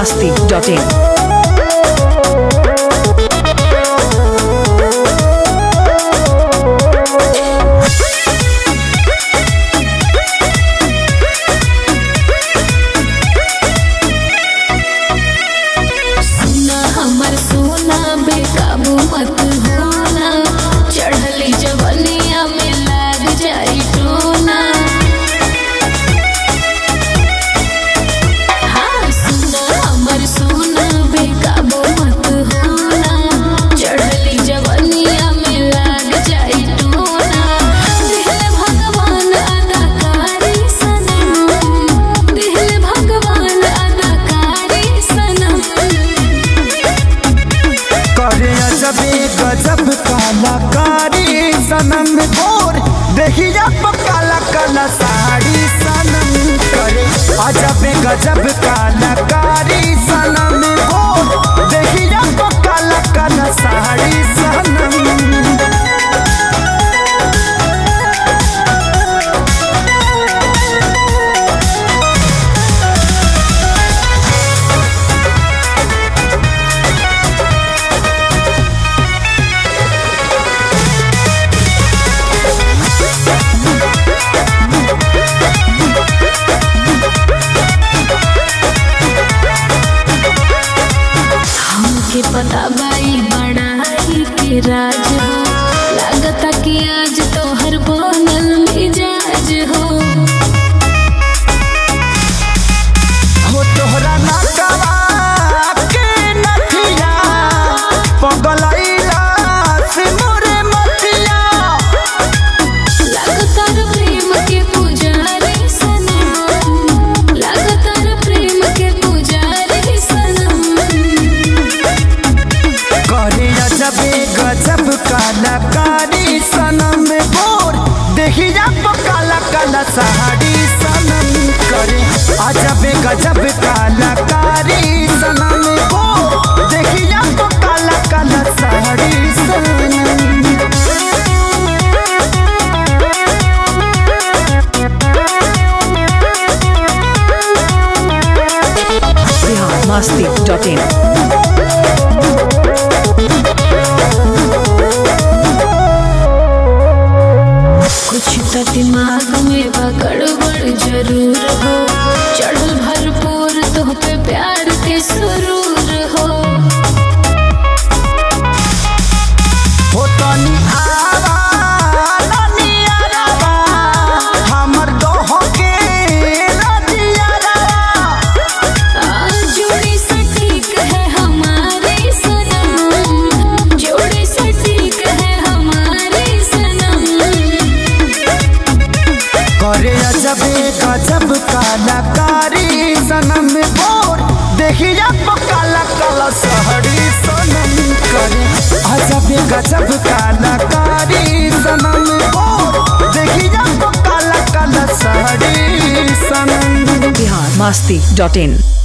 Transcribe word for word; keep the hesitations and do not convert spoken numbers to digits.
masti dot in. गजब कलाकारी सनम गोर देखिया काला काला साड़ी सनम करे अजब गजब कलाकारी सनम गोर देखिया काला काला साड़ी सनम। पता बाई बड़ाई के राज हो लागता कि आज तो हर बनल मिजाज हो हो तोहरा नाकवा के नथिया पगलैला से मोरे मतिया लागता रे प्रेम के पुजारी सनम लागता रे प्रेम के पुजारी सनम गजब कलाकारी सनम गोर देखिया काला काला साड़ी सनम करे अजब गजब कलाकारी सनम गोर देखिया काला काला साड़ी सनम। Bihar masti dot in. दिमाग में गड़बड़ जरूर हो चढ़ल भरपूर तो पे प्यार के सुरूर हो हो तनी आवा तनी आवा हमर दोह के रतिया जोड़ी से ठीक है हमारी सनम जोड़ी से ठीक है हमारी सनम करे अजब गजब कलाकारी सनम गोर देखिया काला काला साड़ी सनम करे अजब गजब कलाकारी सनम गोर देखिया काला काला साड़ी सनम। Bihar masti dot in.